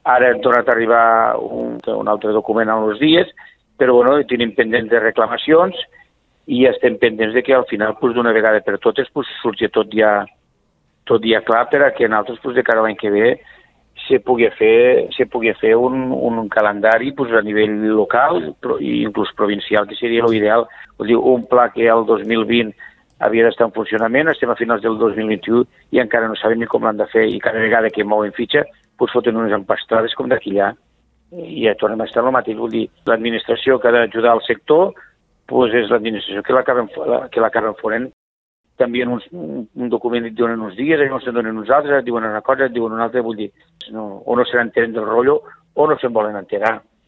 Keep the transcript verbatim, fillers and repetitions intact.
Ara hem tornat a arribar un, un altre document en uns dies, però bueno, tenim pendents de reclamacions i estem pendents de que al final, pues, d'una vegada per totes, pues, surti tot ja, tot ja clar per a que nosaltres, pues, de cara a l'any que ve se pugui fer, se pugui fer un, un calendari, pues, a nivell local i inclús provincial, que seria l'ideal. Vull dir, un pla que el dos mil vint havia d'estar en funcionament, estem a finals del dos mil vint-i-u i encara no sabem ni com l'han de fer, i cada vegada que mouen fitxa pues foten unes empastades com d'aquí allà. I ja tornem a estar el mateix. Vull dir, l'administració que ha d'ajudar al sector pues és l'administració que l'acaben que l'acaben fonent. També en un, un document et donen uns dies, no se'n donen uns altres, et diuen una cosa, et diuen una altra, vull dir, no, o no se n'entenen del rotllo o no se'n volen enterar.